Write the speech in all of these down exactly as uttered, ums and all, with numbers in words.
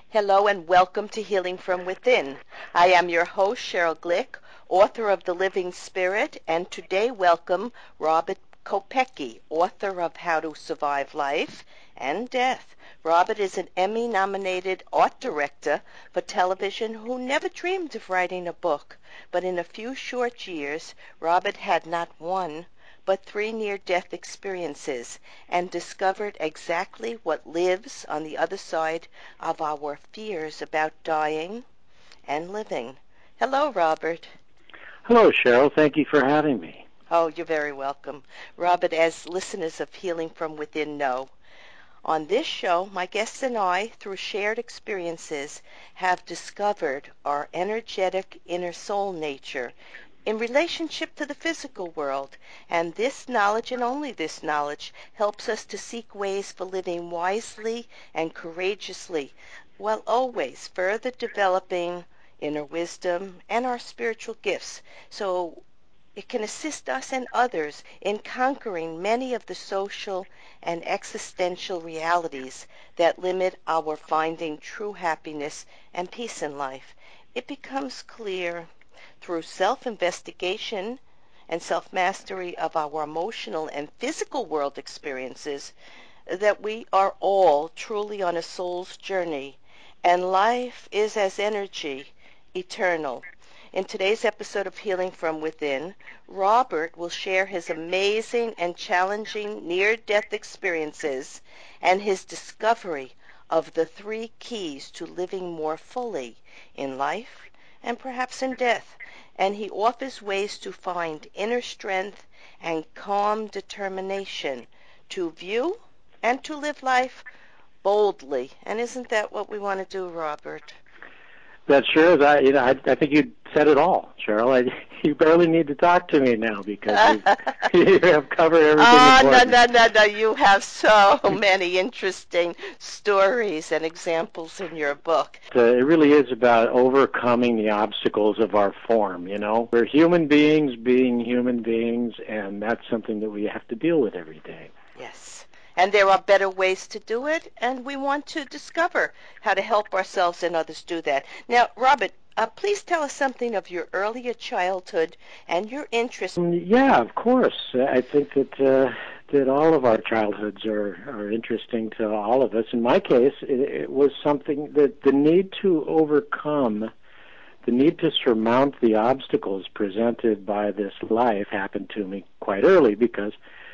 Hello and welcome to Healing from Within. I am your host, Cheryl Glick, author of The Living Spirit, and today welcome Robert Kopecki, author of How to Survive Life and Death. Robert is an Emmy-nominated art director for television who never dreamed of writing a book, but in a few short years, Robert had not one, but three near-death experiences, and discovered exactly what lives on the other side of our fears about dying and living. Hello, Robert. Hello, Cheryl. Thank you for having me. Oh, you're very welcome. Robert, as listeners of Healing from Within know, on this show, my guests and I, through shared experiences, have discovered our energetic inner soul nature in relationship to the physical world, and this knowledge, and only this knowledge, helps us to seek ways for living wisely and courageously, while always further developing inner wisdom and our spiritual gifts, so it can assist us and others in conquering many of the social and existential realities that limit our finding true happiness and peace in life. It becomes clear through self-investigation and self-mastery of our emotional and physical world experiences that we are all truly on a soul's journey, and life is as energy, eternal. In today's episode of Healing from Within, Robert will share his amazing and challenging near-death experiences and his discovery of the three keys to living more fully in life and perhaps in death. And he offers ways to find inner strength and calm determination to view and to live life boldly. And isn't that what we want to do, Robert? That sure is. I, you know, I, I think you said it all, Cheryl. I, you barely need to talk to me now because you, you have covered everything Oh, no, important. no, no, no. You have so many interesting stories and examples in your book. Uh, it really is about overcoming the obstacles of our form, you know. We're human beings being human beings, and that's something that we have to deal with every day. Yes. And there are better ways to do it, and we want to discover how to help ourselves and others do that. Now, Robert, uh, please tell us something of your earlier childhood and your interest. Um, yeah, of course. I think that uh, that all of our childhoods are, are interesting to all of us. In my case, it, it was something that the need to overcome, the need to surmount the obstacles presented by this life happened to me quite early because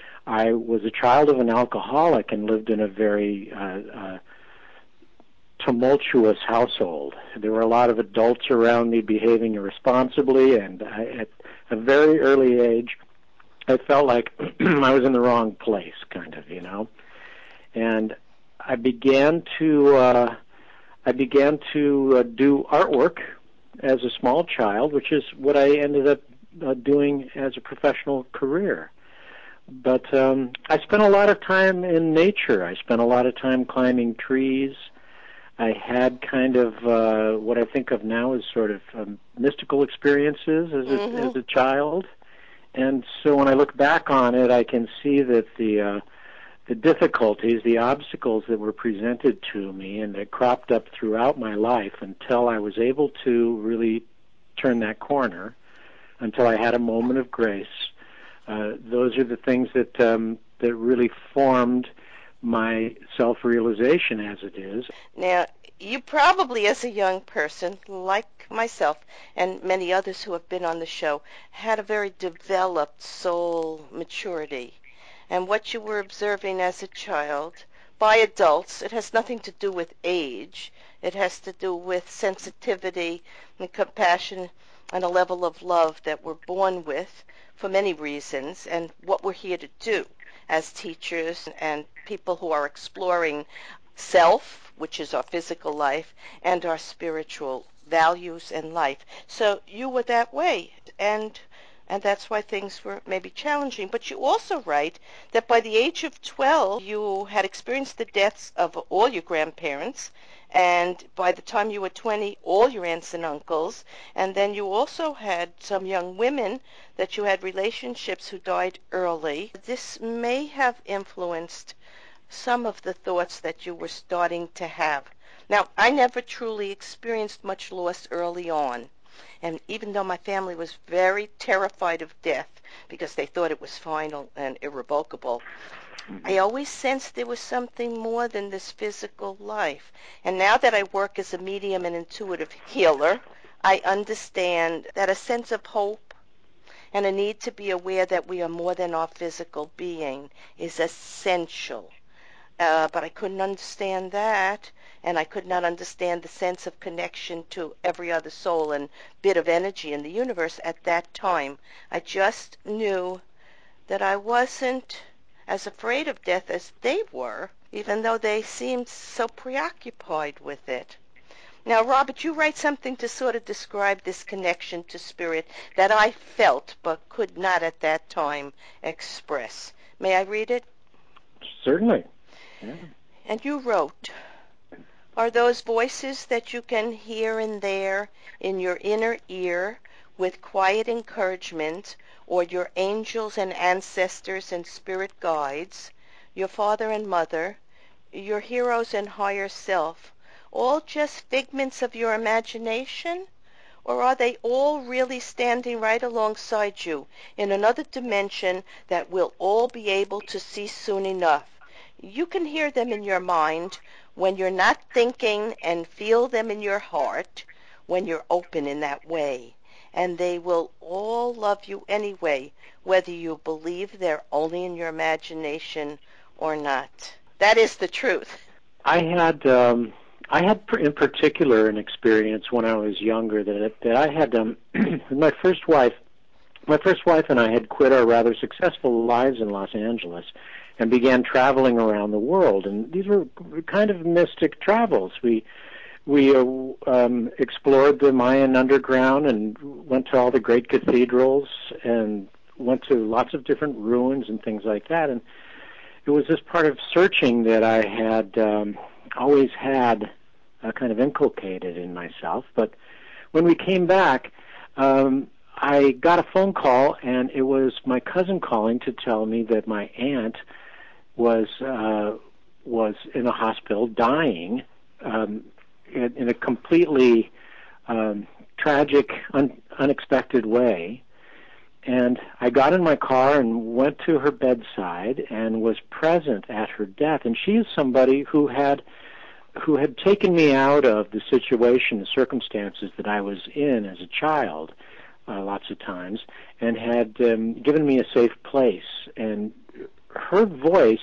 I was a child of an alcoholic and lived in a very uh, uh, tumultuous household. There were a lot of adults around me behaving irresponsibly, and I, at a very early age, I felt like I was in the wrong place, kind of, you know. And I began to uh, I began to uh, do artwork as a small child, which is what I ended up uh, doing as a professional career. But um, I spent a lot of time in nature. I spent a lot of time climbing trees. I had kind of uh, what I think of now as sort of um, mystical experiences as a, Mm-hmm. as a child. And so when I look back on it, I can see that the uh, the difficulties, the obstacles that were presented to me and that cropped up throughout my life until I was able to really turn that corner, until I had a moment of grace. Uh, those are the things that um, that really formed my self-realization as it is. Now, you probably, as a young person, like myself and many others who have been on the show, had a very developed soul maturity. And what you were observing as a child by adults, it has nothing to do with age. It has to do with sensitivity and compassion and a level of love that we're born with for many reasons, and what we're here to do as teachers and people who are exploring self, which is our physical life, and our spiritual values and life. So you were that way, and and that's why things were maybe challenging. But you also write that by the age of twelve, you had experienced the deaths of all your grandparents, and by the time you were twenty, all your aunts and uncles, and then you also had some young women that you had relationships who died early. This may have influenced some of the thoughts that you were starting to have, Now, I never truly experienced much loss early on, and even though my family was very terrified of death because they thought it was final and irrevocable, I always sensed there was something more than this physical life. And now that I work as a medium and intuitive healer, I understand that a sense of hope and a need to be aware that we are more than our physical being is essential. Uh, but I couldn't understand that, and I could not understand the sense of connection to every other soul and bit of energy in the universe at that time. I just knew that I wasn't as afraid of death as they were, even though they seemed so preoccupied with it. Now, Robert, you write something to sort of describe this connection to spirit that I felt but could not at that time express. May I read it? Certainly. Yeah. And you wrote, "Are those voices that you can hear and there in your inner ear with quiet encouragement, or your angels and ancestors and spirit guides, your father and mother, your heroes and higher self, all just figments of your imagination? Or are they all really standing right alongside you in another dimension that we'll all be able to see soon enough? You can hear them in your mind when you're not thinking and feel them in your heart when you're open in that way. And they will all love you anyway, whether you believe they're only in your imagination or not." That is the truth. I had um, I had in particular an experience when I was younger that that I had um, my first wife. My first wife and I had quit our rather successful lives in Los Angeles and began traveling around the world. And these were kind of mystic travels. We we uh, um, explored the Mayan underground and went to all the great cathedrals and went to lots of different ruins and things like that. And it was this part of searching that I had um, always had uh, kind of inculcated in myself. But when we came back, um, I got a phone call, and it was my cousin calling to tell me that my aunt was uh, was in a hospital dying um, in, in a completely um, tragic, un- unexpected way. And I got in my car and went to her bedside and was present at her death. And she is somebody who had who had taken me out of the situation, the circumstances that I was in as a child, uh, lots of times, and had um, given me a safe place. And her voice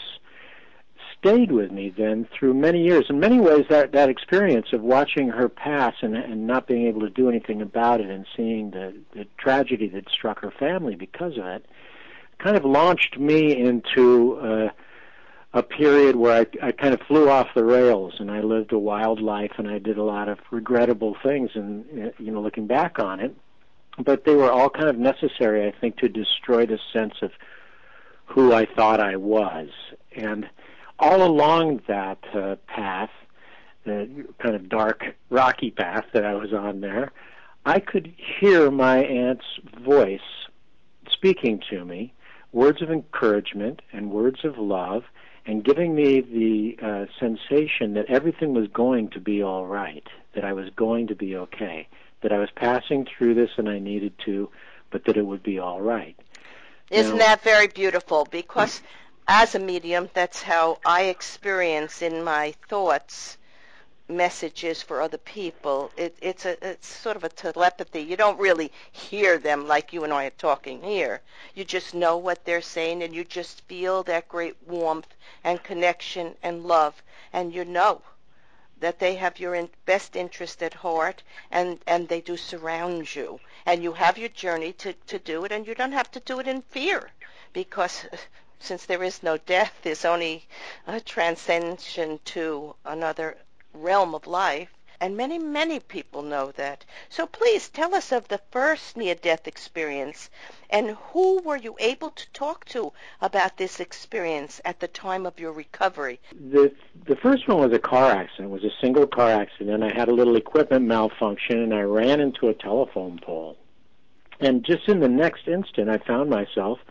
stayed with me then through many years. In many ways, that, that experience of watching her pass and, and not being able to do anything about it and seeing the, the tragedy that struck her family because of it kind of launched me into uh, a period where I, I kind of flew off the rails, and I lived a wild life, and I did a lot of regrettable things, and you know, looking back on it. But they were all kind of necessary, I think, to destroy the sense of who I thought I was. And all along that uh, path, the kind of dark, rocky path that I was on there, I could hear my aunt's voice speaking to me, words of encouragement and words of love, and giving me the uh, sensation that everything was going to be all right, that I was going to be okay, that I was passing through this and I needed to, but that it would be all right. Isn't Now, that very beautiful? Because as a medium, that's how I experience in my thoughts messages for other people. It, it's a it's sort of a telepathy. You don't really hear them like you and I are talking here. You just know what they're saying, and you just feel that great warmth and connection and love, and you know that they have your in best interest at heart, and, and they do surround you. And you have your journey to, to do it, and you don't have to do it in fear, because since there is no death, there's only a transcension to another realm of life, and many, many people know that. So please tell us of the first near-death experience, and who were you able to talk to about this experience at the time of your recovery? The the first one was a car accident. It was a single car accident. I had a little equipment malfunction, and I ran into a telephone pole. And just in the next instant, I found myself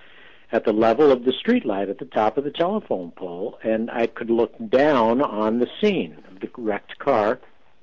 at the level of the streetlight at the top of the telephone pole, and I could look down on the scene of the wrecked car.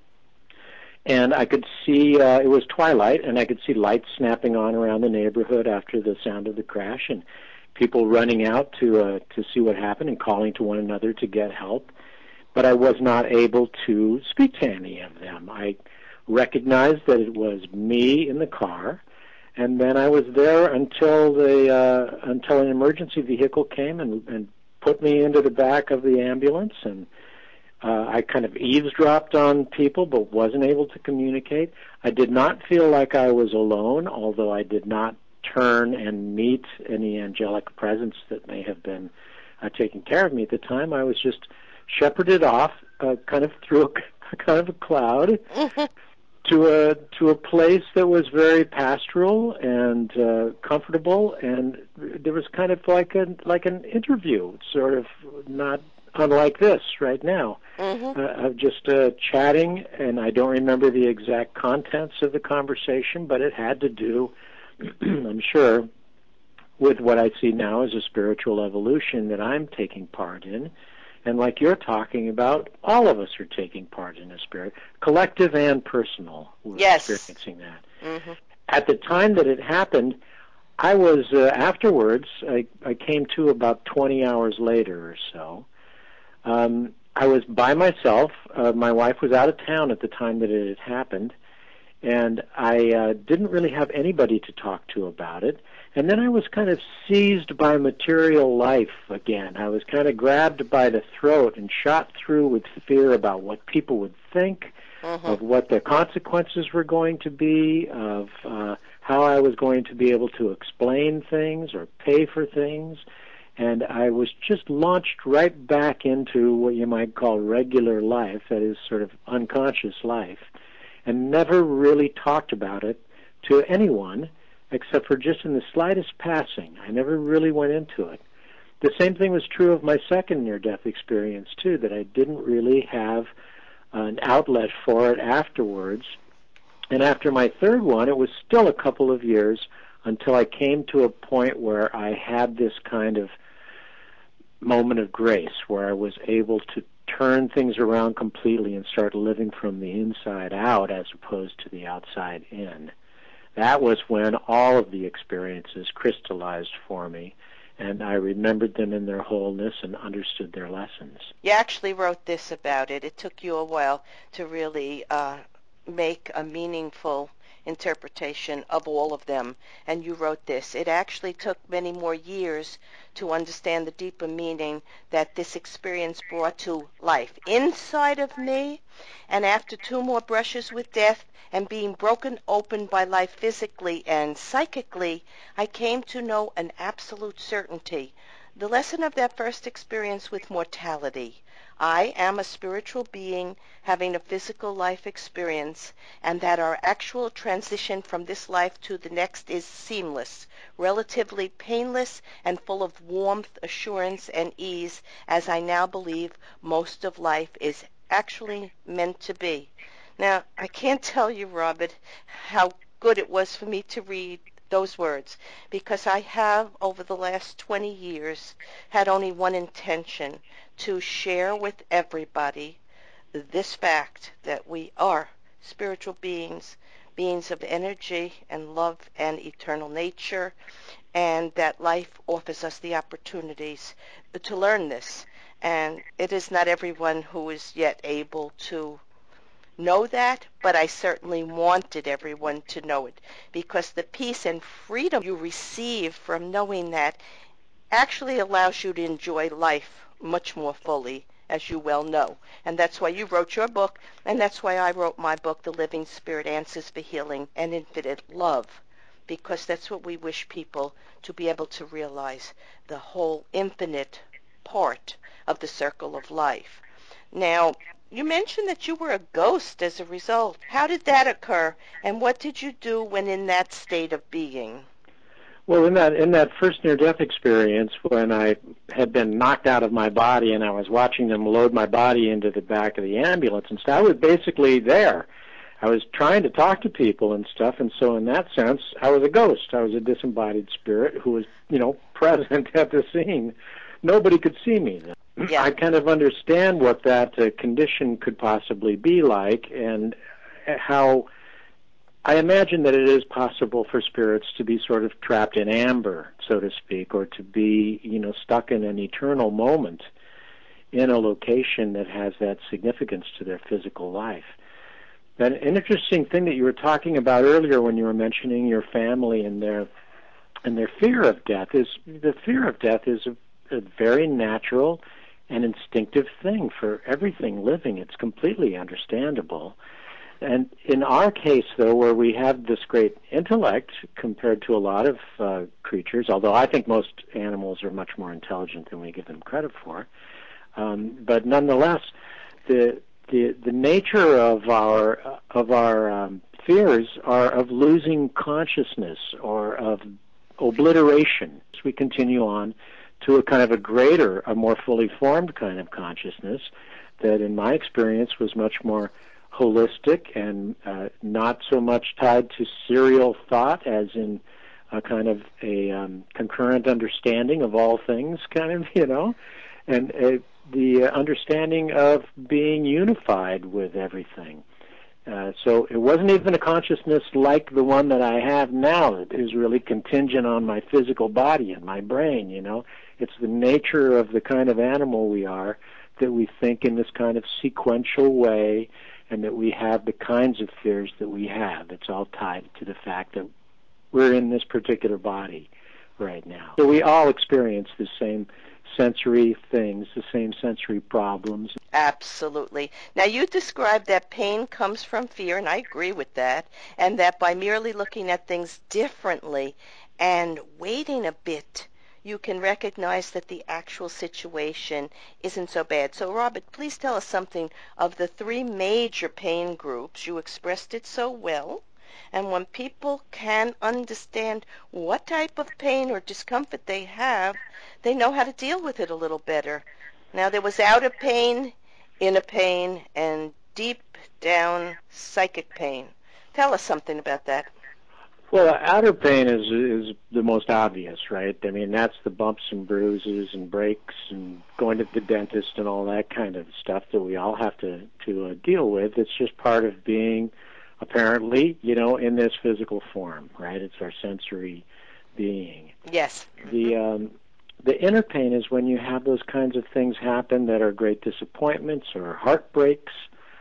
And I could see, uh, it was twilight, and I could see lights snapping on around the neighborhood after the sound of the crash, and people running out to uh, to see what happened and calling to one another to get help. But I was not able to speak to any of them. I recognized that it was me in the car, and then I was there until the uh, until an emergency vehicle came and, and put me into the back of the ambulance, and uh, I kind of eavesdropped on people but wasn't able to communicate. I did not feel like I was alone, although I did not turn and meet any angelic presence that may have been uh, taking care of me at the time. I was just shepherded off uh, kind of through a, kind of a cloud to a to a place that was very pastoral and uh, comfortable, and there was kind of like a like an interview, sort of not unlike this right now, mm-hmm. uh, of just uh, chatting. And I don't remember the exact contents of the conversation, but it had to do, I'm sure, with what I see now as a spiritual evolution that I'm taking part in. And like you're talking about, all of us are taking part in a spirit, collective and personal. We're yes. experiencing that. Mm-hmm. At the time that it happened, I was, uh, afterwards, I, I came to about twenty hours later or so. Um, I was by myself. Uh, my wife was out of town at the time that it had happened, and I uh, didn't really have anybody to talk to about it. And then I was kind of seized by material life again. I was kind of grabbed by the throat and shot through with fear about what people would think, mm-hmm. of what the consequences were going to be, of uh, how I was going to be able to explain things or pay for things. And I was just launched right back into what you might call regular life, that is sort of unconscious life, and never really talked about it to anyone, except for just in the slightest passing. I never really went into it. The same thing was true of my second near-death experience, too, that I didn't really have an outlet for it afterwards. And after my third one, it was still a couple of years until I came to a point where I had this kind of moment of grace, where I was able to turn things around completely and start living from the inside out as opposed to the outside in. That was when all of the experiences crystallized for me, and I remembered them in their wholeness and understood their lessons. You actually wrote this about it. It took you a while to really uh, make a meaningful interpretation of all of them, and you wrote this. It actually took many more years to understand the deeper meaning that this experience brought to life inside of me, and after two more brushes with death and being broken open by life physically and psychically, I came to know an absolute certainty, the lesson of that first experience with mortality. I am a spiritual being having a physical life experience, and that our actual transition from this life to the next is seamless, relatively painless, and full of warmth, assurance, and ease, as I now believe most of life is actually meant to be. Now, I can't tell you, Robert, how good it was for me to read those words, because I have, over the last twenty years, had only one intention: to share with everybody this fact that we are spiritual beings, beings of energy and love and eternal nature, and that life offers us the opportunities to learn this. And it is not everyone who is yet able to know that, but I certainly wanted everyone to know it, because the peace and freedom you receive from knowing that actually allows you to enjoy life much more fully, as you well know. And that's why you wrote your book, and that's why I wrote my book, The Living Spirit: Answers for Healing and Infinite Love, because that's what we wish people to be able to realize, the whole infinite part of the circle of life. Now, you mentioned that you were a ghost as a result. How did that occur, and what did you do when in that state of being? Well, in that in that first near-death experience, when I had been knocked out of my body and I was watching them load my body into the back of the ambulance and stuff, I was basically there. I was trying to talk to people and stuff, and so in that sense, I was a ghost. I was a disembodied spirit who was, you know, present at the scene. Nobody could see me then. Yeah. I kind of understand what that uh, condition could possibly be like, and how I imagine that it is possible for spirits to be sort of trapped in amber, so to speak, or to be, you know, stuck in an eternal moment in a location that has that significance to their physical life. But an interesting thing that you were talking about earlier when you were mentioning your family and their and their fear of death is the fear of death is a, a very natural and instinctive thing for everything living. It's completely understandable. And in our case, though, where we have this great intellect compared to a lot of uh, creatures, although I think most animals are much more intelligent than we give them credit for, um, but nonetheless, the the the nature of our of our um, fears are of losing consciousness or of obliteration. As we continue on to a kind of a greater, a more fully formed kind of consciousness that, in my experience, was much more holistic and uh, not so much tied to serial thought as in a kind of a um, concurrent understanding of all things, kind of, you know, and uh, the understanding of being unified with everything. Uh, so it wasn't even a consciousness like the one that I have now that is really contingent on my physical body and my brain, you know. It's the nature of the kind of animal we are that we think in this kind of sequential way, and that we have the kinds of fears that we have. It's all tied to the fact that we're in this particular body right now. So we all experience the same sensory things, the same sensory problems. Absolutely. Now, you described that pain comes from fear, and I agree with that, and that by merely looking at things differently and waiting a bit, you can recognize that the actual situation isn't so bad. So, Robert, please tell us something of the three major pain groups. You expressed it so well. And when people can understand what type of pain or discomfort they have, they know how to deal with it a little better. Now, there was outer pain, inner pain, and deep down psychic pain. Tell us something about that. Well, outer pain is is the most obvious, right? I mean, that's the bumps and bruises and breaks and going to the dentist and all that kind of stuff that we all have to to uh, deal with. It's just part of being, apparently, you know, in this physical form, right? It's our sensory being. Yes. The um, the inner pain is when you have those kinds of things happen that are great disappointments or heartbreaks.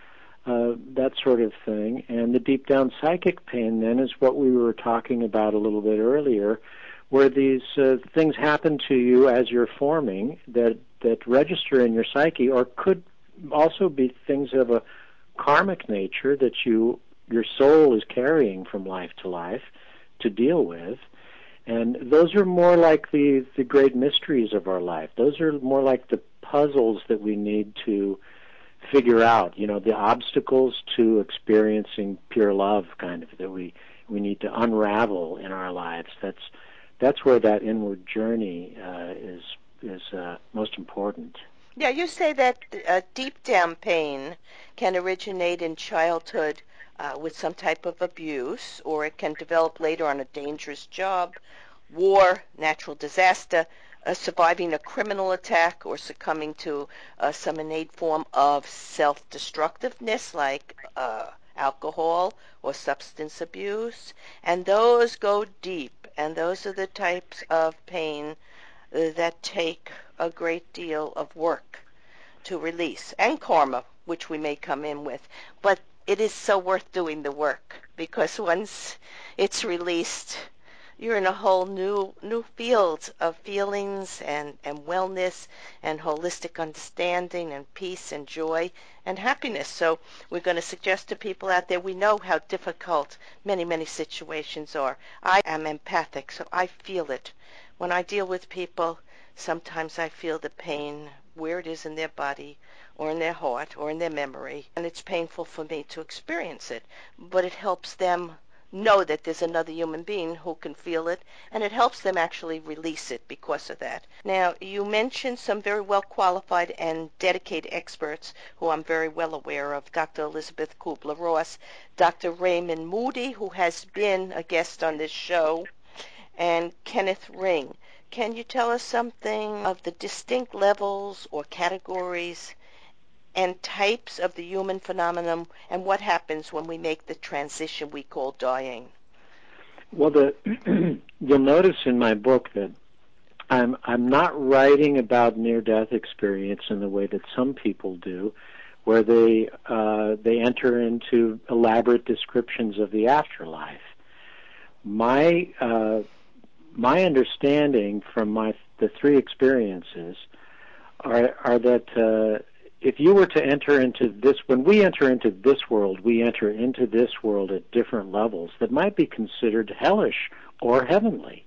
Uh, that sort of thing. And the deep down psychic pain then is what we were talking about a little bit earlier, where these uh, things happen to you as you're forming that, that register in your psyche, or could also be things of a karmic nature that you your soul is carrying from life to life to deal with. And those are more like the, the great mysteries of our life. Those are more like the puzzles that we need to figure out, you know, the obstacles to experiencing pure love, kind of, that we we need to unravel in our lives. That's that's where that inward journey uh, is is uh, most important. Yeah, you say that uh, deep down pain can originate in childhood uh, with some type of abuse, or it can develop later on a dangerous job, war, natural disaster, Uh, surviving a criminal attack, or succumbing to uh, some innate form of self-destructiveness like uh, alcohol or substance abuse. And those go deep, and those are the types of pain uh, that take a great deal of work to release, and karma, which we may come in with. But it is so worth doing the work, because once it's released, you're in a whole new new field of feelings and, and wellness and holistic understanding and peace and joy and happiness. So we're going to suggest to people out there, we know how difficult many, many situations are. I am empathic, so I feel it. When I deal with people, sometimes I feel the pain where it is in their body or in their heart or in their memory, and it's painful for me to experience it, but it helps them know that there's another human being who can feel it, and it helps them actually release it because of that. Now, you mentioned some very well qualified and dedicated experts who I'm very well aware of, Doctor Elizabeth Kubler-Ross, Doctor Raymond Moody, who has been a guest on this show, and Kenneth Ring. Can you tell us something of the distinct levels or categories and types of the human phenomenon and what happens when we make the transition we call dying? Well, the, you'll notice in my book that I'm I'm not writing about near-death experience in the way that some people do, where they uh, they enter into elaborate descriptions of the afterlife. My uh, my understanding from my the three experiences are are that uh, if you were to enter into this, when we enter into this world, we enter into this world at different levels that might be considered hellish or heavenly.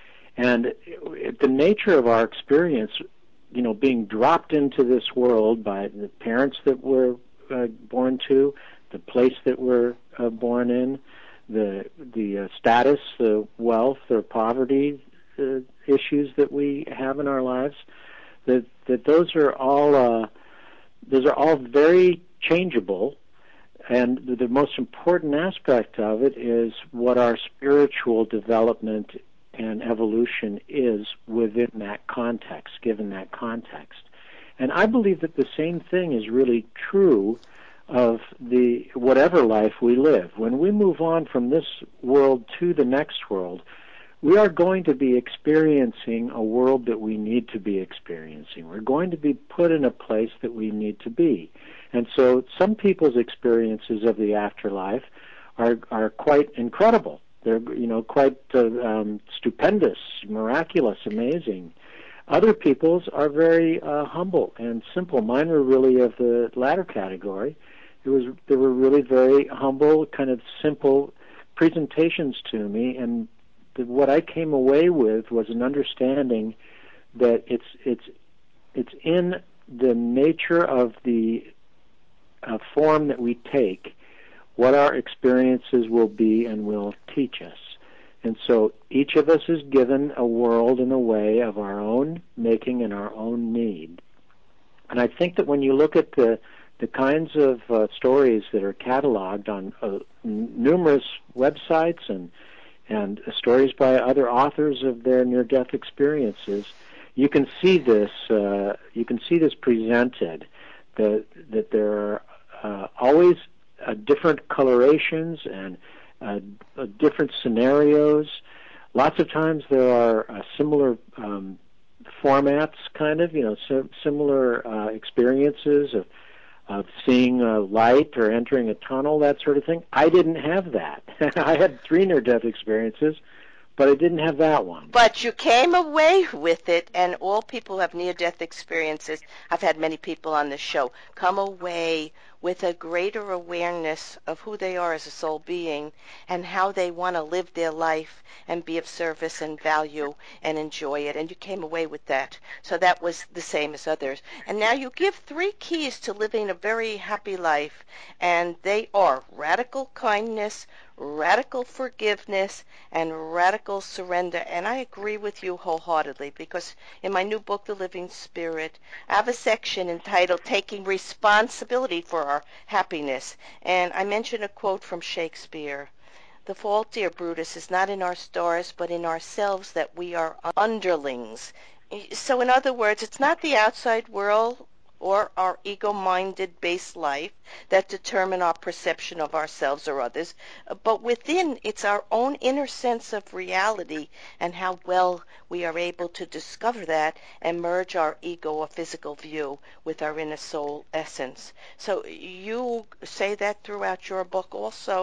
And the nature of our experience, you know, being dropped into this world by the parents that we're uh, born to, the place that we're uh, born in, the the uh, status, the wealth or poverty uh, issues that we have in our lives, that that those are all uh, those are all very changeable. And the most important aspect of it is what our spiritual development and evolution is within that context, given that context. And I believe that the same thing is really true of the whatever life we live. When we move on from this world to the next world, we are going to be experiencing a world that we need to be experiencing. We're going to be put in a place that we need to be. And so some people's experiences of the afterlife are are quite incredible. They're, you know, quite uh, um, stupendous, miraculous, amazing. Other people's are very uh, humble and simple. Mine were really of the latter category. It was they were really very humble, kind of simple presentations to me, and the, what I came away with was an understanding that it's it's it's in the nature of the uh, form that we take, what our experiences will be and will teach us. And so each of us is given a world in a way of our own making and our own need. And I think that when you look at the the kinds of uh, stories that are cataloged on uh, n- numerous websites and and uh, stories by other authors of their near-death experiences, you can see this uh, you can see this presented, that that there are uh, always Uh, different colorations and uh, uh, different scenarios. Lots of times there are uh, similar um, formats, kind of, you know, sim- similar uh, experiences of, of seeing a light or entering a tunnel, that sort of thing. I didn't have that. I had three near-death experiences, but I didn't have that one. But you came away with it, and all people who have near-death experiences, I've had many people on this show, come away with a greater awareness of who they are as a soul being and how they want to live their life and be of service and value and enjoy it. And you came away with that. So that was the same as others. And now you give three keys to living a very happy life, and they are radical kindness, radical forgiveness, and radical surrender. And I agree with you wholeheartedly, because in my new book, The Living Spirit, I have a section entitled Taking Responsibility for Our Happiness. And I mention a quote from Shakespeare: "The fault, dear Brutus, is not in our stars, but in ourselves, that we are underlings." So in other words, it's not the outside world or our ego-minded base life that determine our perception of ourselves or others, but within, it's our own inner sense of reality and how well we are able to discover that and merge our ego or physical view with our inner soul essence. So you say that throughout your book also,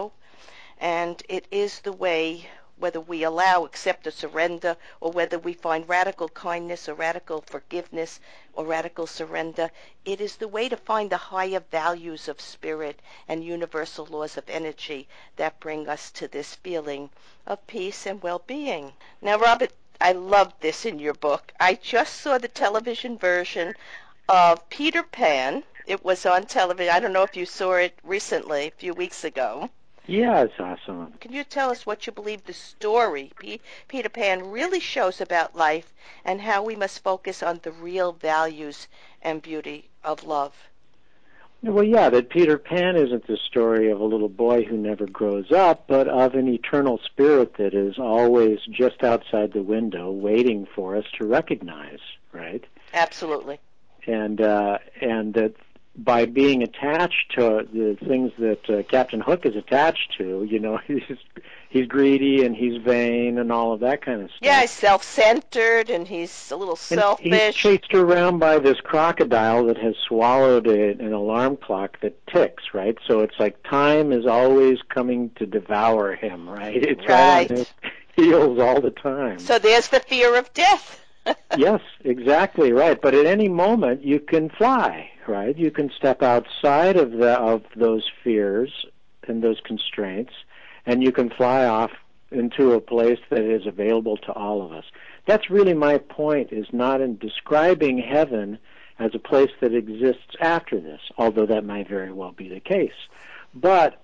and it is the way, whether we allow, accept, or surrender, or whether we find radical kindness or radical forgiveness or radical surrender, it is the way to find the higher values of spirit and universal laws of energy that bring us to this feeling of peace and well-being. Now, Robert, I love this in your book. I just saw the television version of Peter Pan. It was on television. I don't know if you saw it recently, a few weeks ago. Yeah, it's awesome. Can you tell us what you believe the story, P- Peter Pan, really shows about life and how we must focus on the real values and beauty of love? Well, yeah, that Peter Pan isn't the story of a little boy who never grows up, but of an eternal spirit that is always just outside the window waiting for us to recognize, right? Absolutely. And uh, and that by being attached to the things that uh, Captain Hook is attached to, you know, he's he's greedy and he's vain and all of that kind of stuff. Yeah, he's self-centered and he's a little selfish. And he's chased around by this crocodile that has swallowed a, an alarm clock that ticks, right? So it's like time is always coming to devour him, right? It's right on his heels all the time. So there's the fear of death. Yes, exactly right. But at any moment you can fly, right? You can step outside of the of those fears and those constraints, and you can fly off into a place that is available to all of us. That's really my point, is not in describing heaven as a place that exists after this, although that might very well be the case, but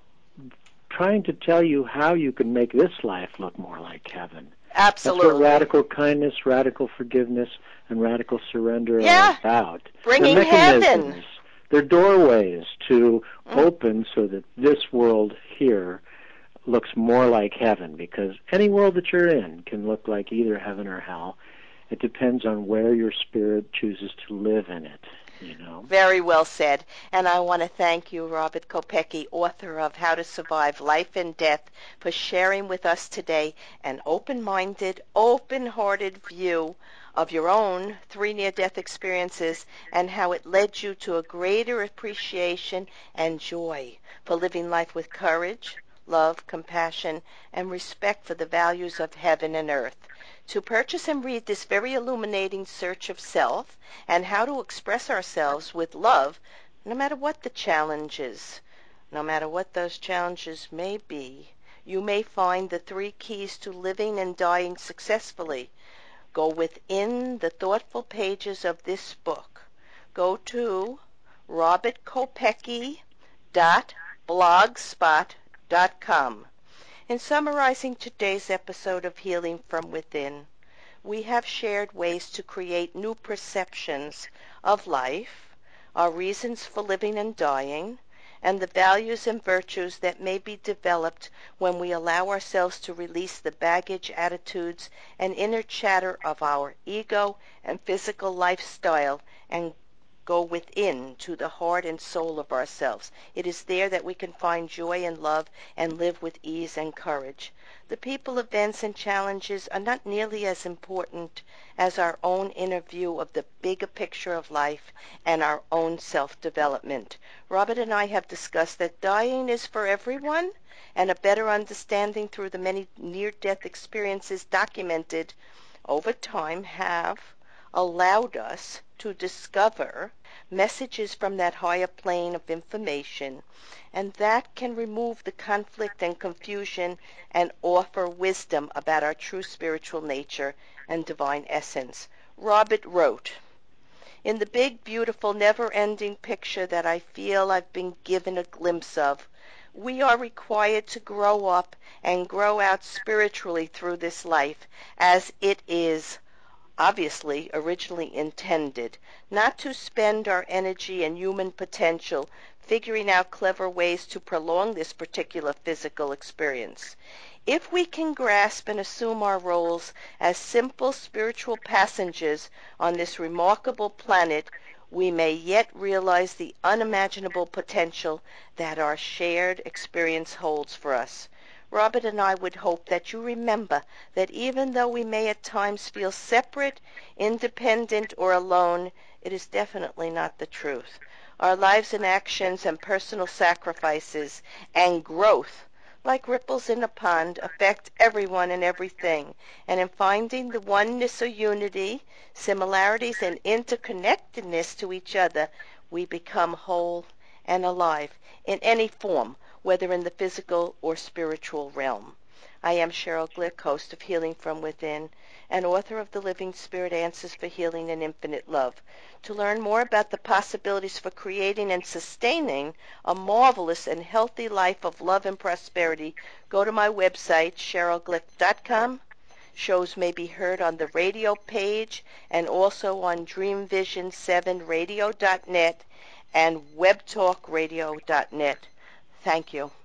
trying to tell you how you can make this life look more like heaven. Absolutely. That's what radical kindness, radical forgiveness, and radical surrender yeah. are about. Bringing They're heaven. They're doorways to mm. open so that this world here looks more like heaven, because any world that you're in can look like either heaven or hell. It depends on where your spirit chooses to live in it, you know. Very well said. And I want to thank you, Robert Kopecki, author of How to Survive Life and Death, for sharing with us today an open-minded, open-hearted view of your own three near-death experiences and how it led you to a greater appreciation and joy for living life with courage, love, compassion, and respect for the values of heaven and earth. To purchase and read this very illuminating search of self and how to express ourselves with love, no matter what the challenges, no matter what those challenges may be, you may find the three keys to living and dying successfully. Go within the thoughtful pages of this book. Go to robert kopecki dot blogspot dot com. In summarizing today's episode of Healing from Within, we have shared ways to create new perceptions of life, our reasons for living and dying, and the values and virtues that may be developed when we allow ourselves to release the baggage, attitudes, and inner chatter of our ego and physical lifestyle and go within to the heart and soul of ourselves. It is there that we can find joy and love and live with ease and courage. The people, events, and challenges are not nearly as important as our own inner view of the bigger picture of life and our own self-development. Robert and I have discussed that dying is for everyone, and a better understanding through the many near-death experiences documented over time have allowed us to discover messages from that higher plane of information, and that can remove the conflict and confusion and offer wisdom about our true spiritual nature and divine essence. Robert wrote, "In the big, beautiful, never-ending picture that I feel I've been given a glimpse of, we are required to grow up and grow out spiritually through this life as it is obviously originally intended, not to spend our energy and human potential figuring out clever ways to prolong this particular physical experience. If we can grasp and assume our roles as simple spiritual passengers on this remarkable planet, we may yet realize the unimaginable potential that our shared experience holds for us. Robert and I would hope that you remember that even though we may at times feel separate, independent, or alone, it is definitely not the truth. Our lives and actions and personal sacrifices and growth, like ripples in a pond, affect everyone and everything, and in finding the oneness or unity, similarities, and interconnectedness to each other, we become whole and alive in any form, whether in the physical or spiritual realm. I am Cheryl Glick, host of Healing from Within, and author of The Living Spirit Answers for Healing and Infinite Love. To learn more about the possibilities for creating and sustaining a marvelous and healthy life of love and prosperity, go to my website, cheryl glick dot com. Shows may be heard on the radio page and also on dream vision seven radio dot net and web talk radio dot net. Thank you.